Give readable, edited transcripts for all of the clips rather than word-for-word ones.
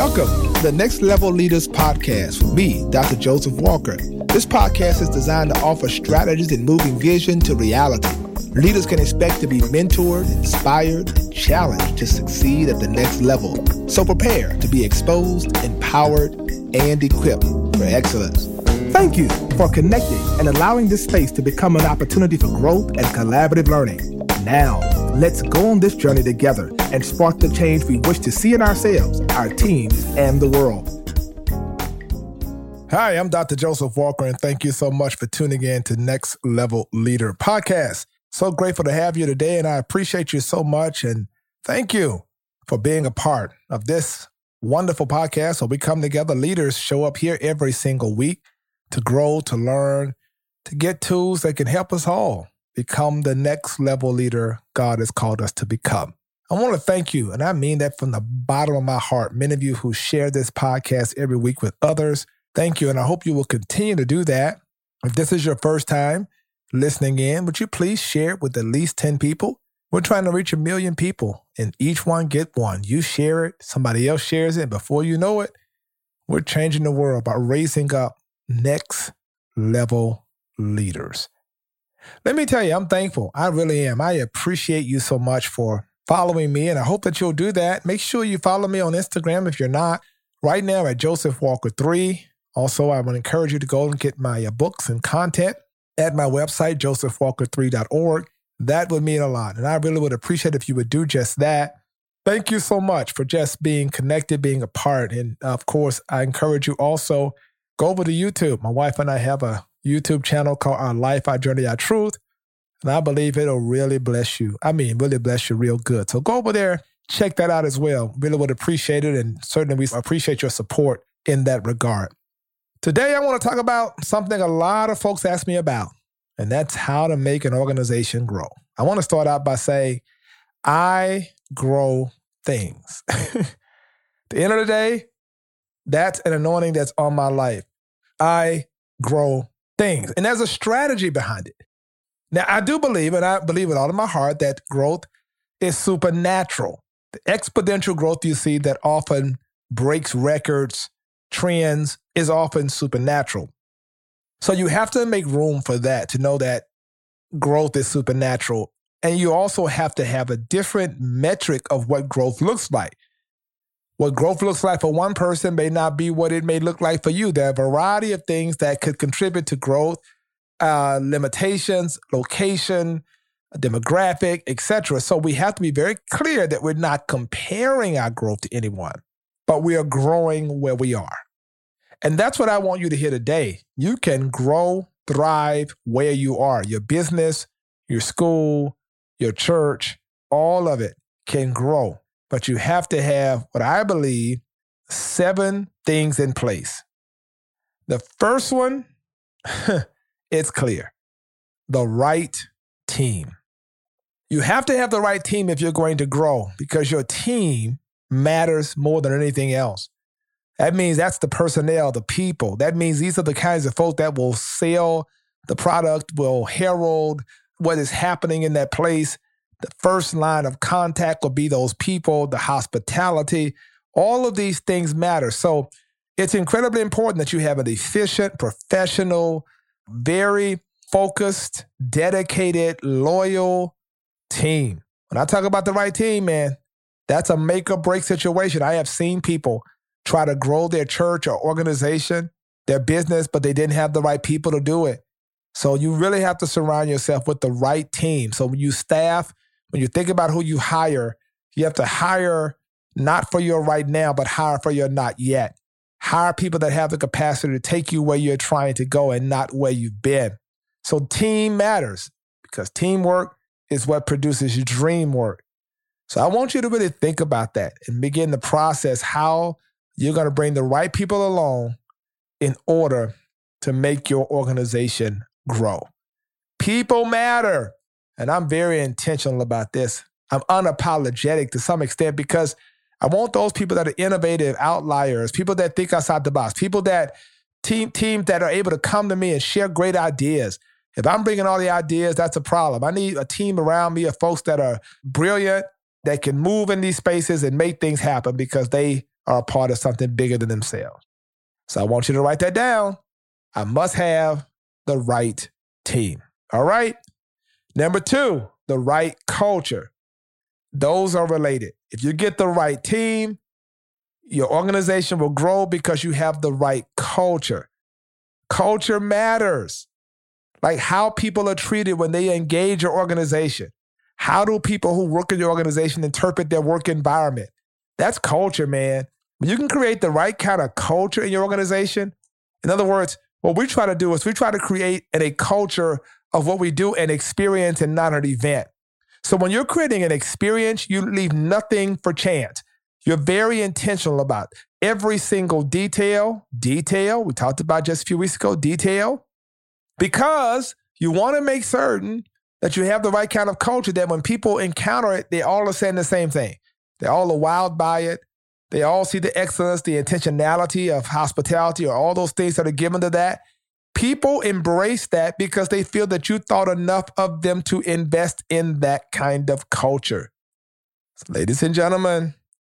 Welcome to the Next Level Leaders Podcast with me, Dr. Joseph Walker. This podcast is designed to offer strategies in moving vision to reality. Leaders can expect to be mentored, inspired, and challenged to succeed at the next level. So prepare to be exposed, empowered, and equipped for excellence. Thank you for connecting and allowing this space to become an opportunity for growth and collaborative learning. Now, let's go on this journey together and spark the change we wish to see in ourselves, our teams, and the world. Hi, I'm Dr. Joseph Walker, and thank you so much for tuning in to Next Level Leader Podcast. So grateful to have you today, and I appreciate you so much, and thank you for being a part of this wonderful podcast. So we come together, leaders show up here every single week to grow, to learn, to get tools that can help us all become the next level leader God has called us to become. I want to thank you, and I mean that from the bottom of my heart. Many of you who share this podcast every week with others, thank you, and I hope you will continue to do that. If this is your first time listening in, would you please share it with at least 10 people? We're trying to reach 1 million people, and each one get one. You share it, somebody else shares it, and before you know it, we're changing the world by raising up next level leaders. Let me tell you, I'm thankful. I really am. I appreciate you so much for following me, and I hope that you'll do that. Make sure you follow me on Instagram if you're not. Right now at Joseph Walker 3. Also, I would encourage you to go and get my books and content at my website, josephwalker3.org. That would mean a lot, and I really would appreciate if you would do just that. Thank you so much for just being connected, being a part. And of course, I encourage you also, go over to YouTube. My wife and I have a YouTube channel called Our Life, Our Journey, Our Truth. And I believe it'll really bless you. Really bless you real good. So go over there, check that out as well. Really would appreciate it. And certainly we appreciate your support in that regard. Today, I want to talk about something a lot of folks ask me about, and that's how to make an organization grow. I want to start out by saying, I grow things. At the end of the day, that's an anointing that's on my life. I grow things. And there's a strategy behind it. Now, I do believe, and I believe with all of my heart, that growth is supernatural. The exponential growth you see that often breaks records, trends, is often supernatural. So you have to make room for that, to know that growth is supernatural. And you also have to have a different metric of what growth looks like. What growth looks like for one person may not be what it may look like for you. There are a variety of things that could contribute to growth, limitations, location, demographic, etc. So we have to be very clear that we're not comparing our growth to anyone, but we are growing where we are. And that's what I want you to hear today. You can grow, thrive where you are. Your business, your school, your church, all of it can grow. But you have to have what I believe 7 things in place. The first one, it's clear. The right team. You have to have the right team if you're going to grow, because your team matters more than anything else. That means that's the personnel, the people. That means these are the kinds of folks that will sell the product, will herald what is happening in that place. The first line of contact will be those people, the hospitality. All of these things matter. So it's incredibly important that you have an efficient, professional, very focused, dedicated, loyal team. When I talk about the right team, man, that's a make or break situation. I have seen people try to grow their church or organization, their business, but they didn't have the right people to do it. So you really have to surround yourself with the right team. So when you staff, when you think about who you hire, you have to hire not for your right now, but hire for your not yet. Hire people that have the capacity to take you where you're trying to go and not where you've been. So team matters, because teamwork is what produces your dream work. So I want you to really think about that and begin the process how you're going to bring the right people along in order to make your organization grow. People matter. And I'm very intentional about this. I'm unapologetic to some extent, because I want those people that are innovative, outliers, people that think outside the box, people that teams that are able to come to me and share great ideas. If I'm bringing all the ideas, that's a problem. I need a team around me of folks that are brilliant, that can move in these spaces and make things happen because they are a part of something bigger than themselves. So I want you to write that down. I must have the right team. All right. Number 2, the right culture. Those are related. If you get the right team, your organization will grow because you have the right culture. Culture matters. Like how people are treated when they engage your organization. How do people who work in your organization interpret their work environment? That's culture, man. When you can create the right kind of culture in your organization, in other words, what we try to do is we try to create a culture of what we do, an experience and not an event. So when you're creating an experience, you leave nothing for chance. You're very intentional about every single detail, we talked about just a few weeks ago, detail, because you want to make certain that you have the right kind of culture that when people encounter it, they all are saying the same thing. They all are wowed by it. They all see the excellence, the intentionality of hospitality, or all those things that are given to that. People embrace that because they feel that you thought enough of them to invest in that kind of culture. So, ladies and gentlemen,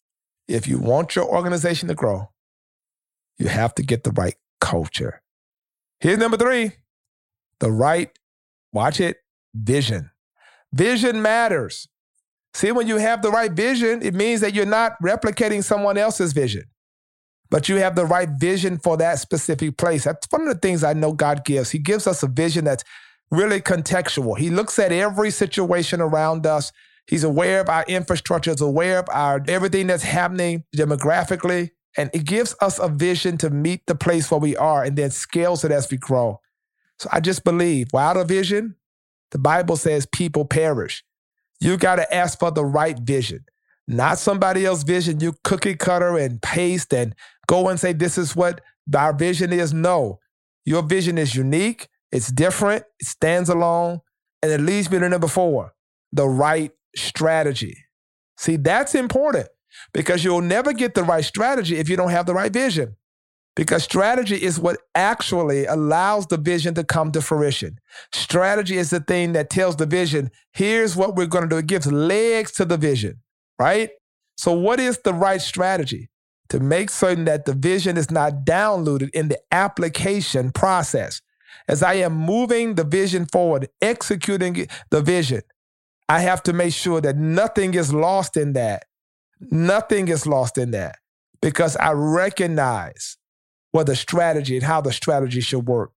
if you want your organization to grow, you have to get the right culture. Here's number 3, the right, watch it, vision. Vision matters. See, when you have the right vision, it means that you're not replicating someone else's vision, but you have the right vision for that specific place. That's one of the things I know God gives. He gives us a vision that's really contextual. He looks at every situation around us. He's aware of our infrastructure, he's aware of everything that's happening demographically, and it gives us a vision to meet the place where we are and then scales it as we grow. So I just believe without a vision, the Bible says people perish. You got to ask for the right vision, not somebody else's vision. You cookie cutter and paste and go and say, this is what our vision is. No, your vision is unique. It's different. It stands alone. And it leads me to number 4, the right strategy. See, that's important because you'll never get the right strategy if you don't have the right vision. Because strategy is what actually allows the vision to come to fruition. Strategy is the thing that tells the vision, here's what we're going to do. It gives legs to the vision, right? So what is the right strategy? To make certain that the vision is not downloaded in the application process. As I am moving the vision forward, executing the vision, I have to make sure that nothing is lost in that. Nothing is lost in that because I recognize what the strategy and how the strategy should work.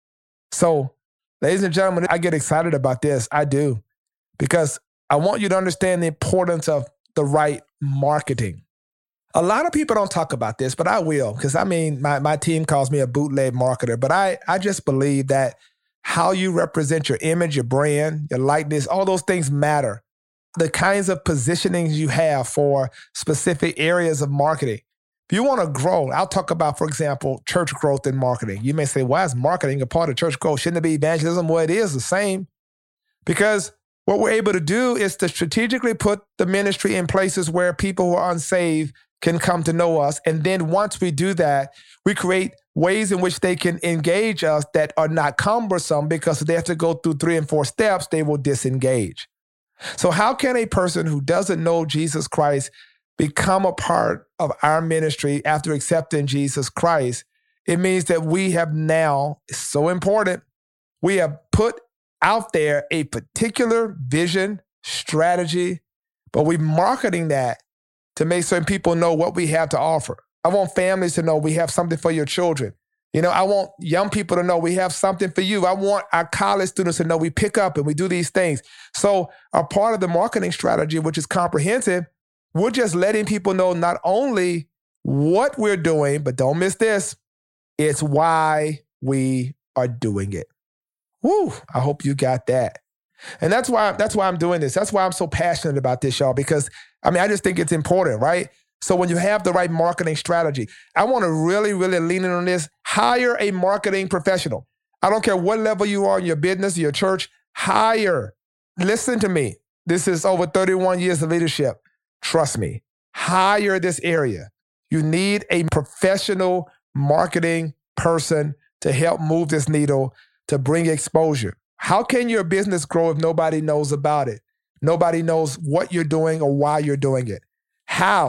So, ladies and gentlemen, I get excited about this. I do. Because I want you to understand the importance of the right marketing. A lot of people don't talk about this, but I will. Because my team calls me a bootleg marketer. But I just believe that how you represent your image, your brand, your likeness, all those things matter. The kinds of positionings you have for specific areas of marketing. If you want to grow, I'll talk about, for example, church growth and marketing. You may say, why is marketing a part of church growth? Shouldn't it be evangelism? Well, it is the same. Because what we're able to do is to strategically put the ministry in places where people who are unsaved can come to know us. And then once we do that, we create ways in which they can engage us that are not cumbersome, because if they have to go through 3 and 4 steps, they will disengage. So how can a person who doesn't know Jesus Christ become a part of our ministry after accepting Jesus Christ? It means that we have now, it's so important, we have put out there a particular vision, strategy, but we're marketing that to make certain people know what we have to offer. I want families to know we have something for your children. I want young people to know we have something for you. I want our college students to know we pick up and we do these things. So a part of the marketing strategy, which is comprehensive, we're just letting people know not only what we're doing, but don't miss this, it's why we are doing it. Woo, I hope you got that. And that's why I'm doing this. That's why I'm so passionate about this, y'all, because I just think it's important, right? So when you have the right marketing strategy, I want to really, really lean in on this. Hire a marketing professional. I don't care what level you are in your business, your church, hire. Listen to me. This is over 31 years of leadership. Trust me. Hire this area. You need a professional marketing person to help move this needle, to bring exposure. How can your business grow if nobody knows about it? Nobody knows what you're doing or why you're doing it. How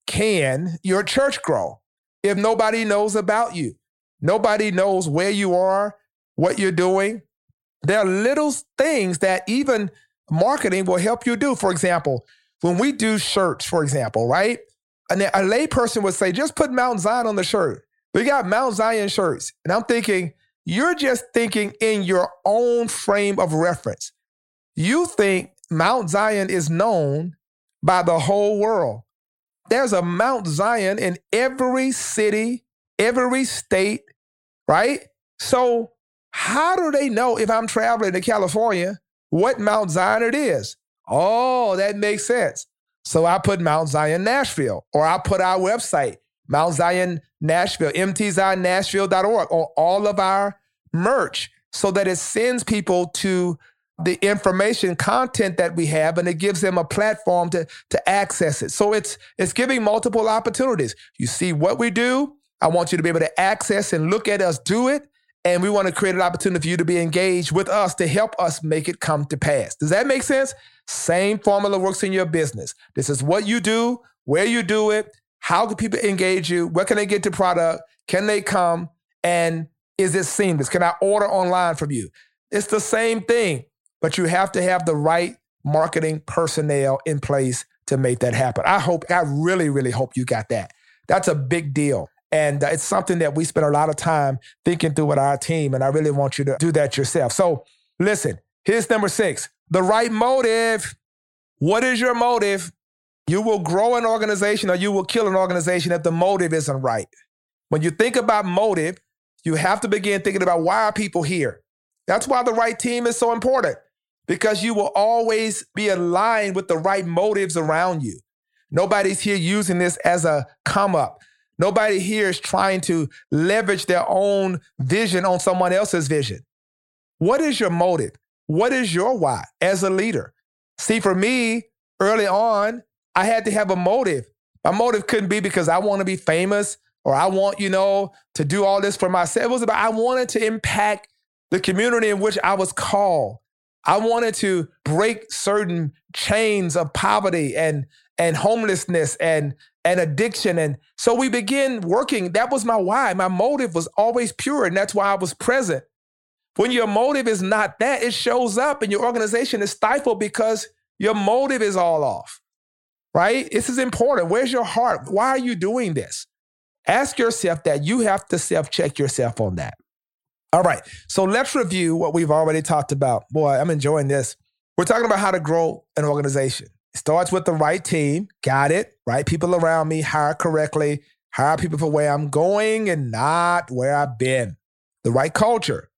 can your church grow if nobody knows about you? Nobody knows where you are, what you're doing. There are little things that even marketing will help you do. For example, when we do shirts, for example, right? And a lay person would say, just put Mount Zion on the shirt. We got Mount Zion shirts. And I'm thinking, you're just thinking in your own frame of reference. You think Mount Zion is known by the whole world. There's a Mount Zion in every city, every state, right? So how do they know if I'm traveling to California what Mount Zion it is? Oh, that makes sense. So I put Mount Zion Nashville, or I put our website, Mount Zion Nashville, mtzionnashville.org, on all of our merch so that it sends people to the information content that we have, and it gives them a platform to access it. So it's giving multiple opportunities. You see what we do. I want you to be able to access and look at us do it. And we want to create an opportunity for you to be engaged with us to help us make it come to pass. Does that make sense? Same formula works in your business. This is what you do, where you do it, how can people engage you, where can they get the product, can they come, and is it seamless? Can I order online from you? It's the same thing, but you have to have the right marketing personnel in place to make that happen. I really, really hope you got that. That's a big deal. And it's something that we spend a lot of time thinking through with our team. And I really want you to do that yourself. So listen, here's number 6, the right motive. What is your motive? You will grow an organization or you will kill an organization if the motive isn't right. When you think about motive, you have to begin thinking about, why are people here? That's why the right team is so important, because you will always be aligned with the right motives around you. Nobody's here using this as a come up. Nobody here is trying to leverage their own vision on someone else's vision. What is your motive? What is your why as a leader? See, for me, early on, I had to have a motive. My motive couldn't be because I want to be famous or I want, to do all this for myself. It was about, I wanted to impact the community in which I was called. I wanted to break certain chains of poverty and homelessness and addiction. And so we began working. That was my why. My motive was always pure, and that's why I was present. When your motive is not that, it shows up and your organization is stifled because your motive is all off, right? This is important. Where's your heart? Why are you doing this? Ask yourself that. You have to self-check yourself on that. All right, so let's review what we've already talked about. Boy, I'm enjoying this. We're talking about how to grow an organization. It starts with the right team. Got it. Right people around me, hire correctly, hire people for where I'm going and not where I've been. The right culture.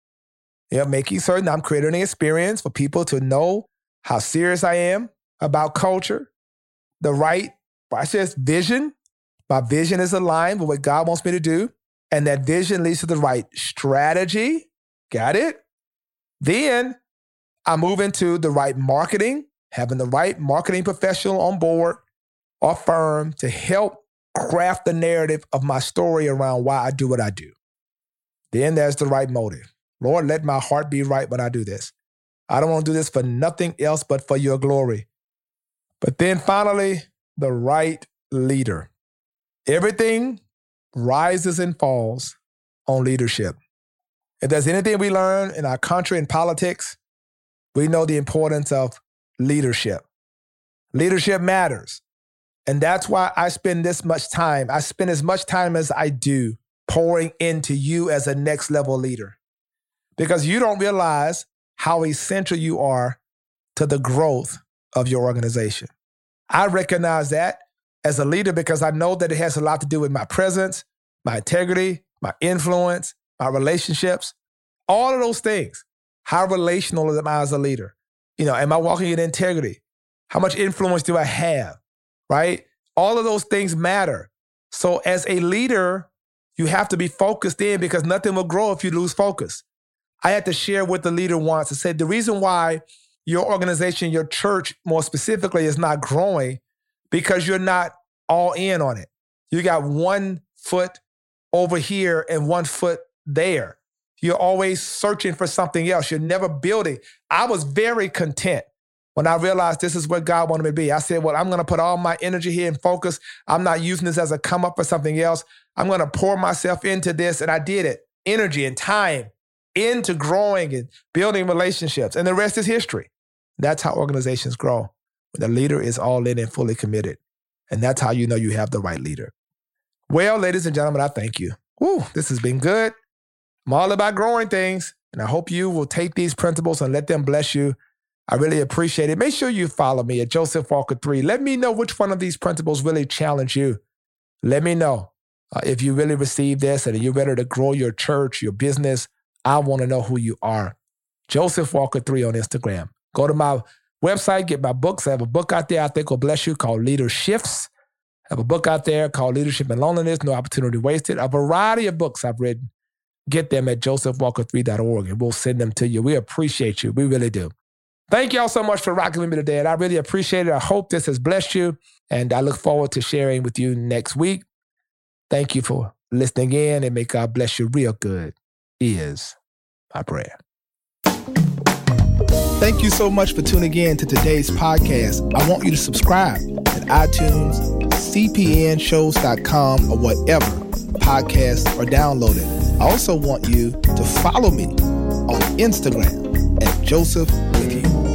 Making certain I'm creating an experience for people to know how serious I am about culture. The right process, vision. My vision is aligned with what God wants me to do. And that vision leads to the right strategy. Got it? Then I move into the right marketing, having the right marketing professional on board or firm to help craft the narrative of my story around why I do what I do. Then there's the right motive. Lord, let my heart be right when I do this. I don't want to do this for nothing else but for your glory. But then finally, the right leader. Everything rises and falls on leadership. If there's anything we learn in our country and politics, we know the importance of leadership. Leadership matters. And that's why I spend this much time. I spend as much time as I do pouring into you as a next level leader. Because you don't realize how essential you are to the growth of your organization. I recognize that as a leader because I know that it has a lot to do with my presence, my integrity, my influence, my relationships, all of those things. How relational am I as a leader? Am I walking in integrity? How much influence do I have, right? All of those things matter. So as a leader, you have to be focused in because nothing will grow if you lose focus. I had to share what the leader wants. I said, the reason why your organization, your church more specifically, is not growing because you're not all in on it. You got one foot over here and one foot there. You're always searching for something else. You're never building. I was very content When I realized this is where God wanted me to be, I said, well, I'm going to put all my energy here and focus. I'm not using this as a come up for something else. I'm going to pour myself into this. And I did it. Energy and time into growing and building relationships. And the rest is history. That's how organizations grow. When the leader is all in and fully committed. And that's how you know you have the right leader. Well, ladies and gentlemen, I thank you. Woo, this has been good. I'm all about growing things. And I hope you will take these principles and let them bless you. I really appreciate it. Make sure you follow me at Joseph Walker 3. Let me know which one of these principles really challenge you. Let me know if you really receive this and you're ready to grow your church, your business. I want to know who you are. Joseph Walker 3 on Instagram. Go to my website, get my books. I have a book out there I think will bless you called Leader Shifts. I have a book out there called Leadership and Loneliness, No Opportunity Wasted. A variety of books I've written. Get them at josephwalker3.org and we'll send them to you. We appreciate you. We really do. Thank y'all so much for rocking with me today. And I really appreciate it. I hope this has blessed you. And I look forward to sharing with you next week. Thank you for listening in and may God bless you real good is my prayer. Thank you so much for tuning in to today's podcast. I want you to subscribe at iTunes, cpnshows.com, or whatever podcasts are downloaded. I also want you to follow me on Instagram at Joseph with you.